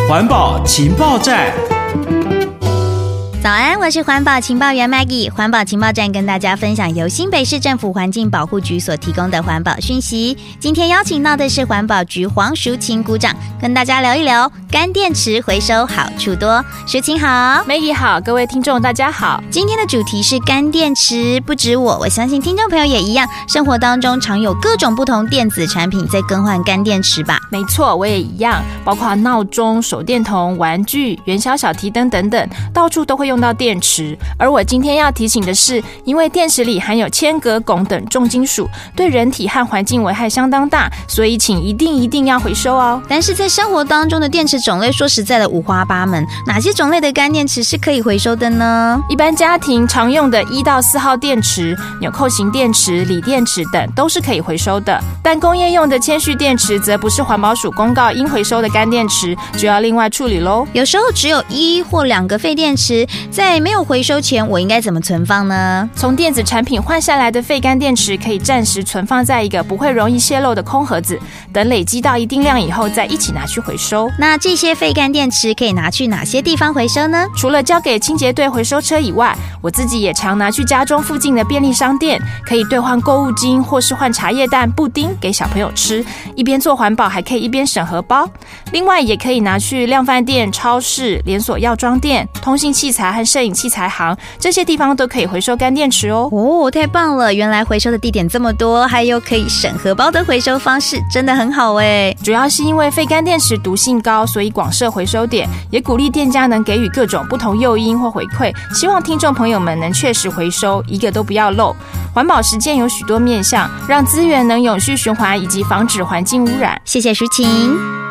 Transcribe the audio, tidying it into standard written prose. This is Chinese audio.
环保情报站。 早安，我是环保情报员 Maggie。环保情报站跟大家分享由新北市政府环境保护局所提供的环保讯息。今天邀请到的是环保局黄淑琴股长，跟大家聊一聊干电池回收好处多。淑琴好。 Maggie 好，各位听众大家好。 今天的主题是干电池，不止我相信听众朋友也一样，生活当中常有各种不同电子产品在更换干电池吧。 没错，我也一样，包括闹钟、手电筒、玩具、元宵小提灯等等，到处都会用到电池。而我今天要提醒的是，因为电池里含有铅、镉、汞等重金属，对人体和环境危害相当大，所以请一定要回收哦。 但是在生活当中的电池种类说实在的五花八门，哪些种类的干电池是可以回收的呢？ 一般家庭常用的1到4号电池、纽扣型电池、锂电池等都是可以回收的，但工业用的铅蓄电池则不是环保署公告应回收的干电池，就要另外处理咯。 有时候只有1或2个废电池，在没有回收前我应该怎么存放呢？ 从电子产品换下来的废干电池可以暂时存放在一个不会容易泄漏的空盒子，等累积到一定量以后再一起拿去回收。 那这些废干电池可以拿去哪些地方回收呢？ 除了交给清洁队回收车以外，我自己也常拿去家中附近的便利商店，可以兑换购物金或是换茶叶蛋、布丁给小朋友吃，一边做环保还可以一边省荷包。另外也可以拿去量贩店、超市、连锁药妆店、通信器材和摄影器材行，这些地方都可以回收干电池哦。 哦，太棒了，原来回收的地点这么多，还有可以省荷包的回收方式，真的很好耶。 主要是因为废干电池毒性高，所以广设回收点，也鼓励店家能给予各种不同诱因或回馈，希望听众朋友们能确实回收，一个都不要漏。环保实践有许多面向，让资源能永续循环，以及防止环境污染。 谢谢淑琴。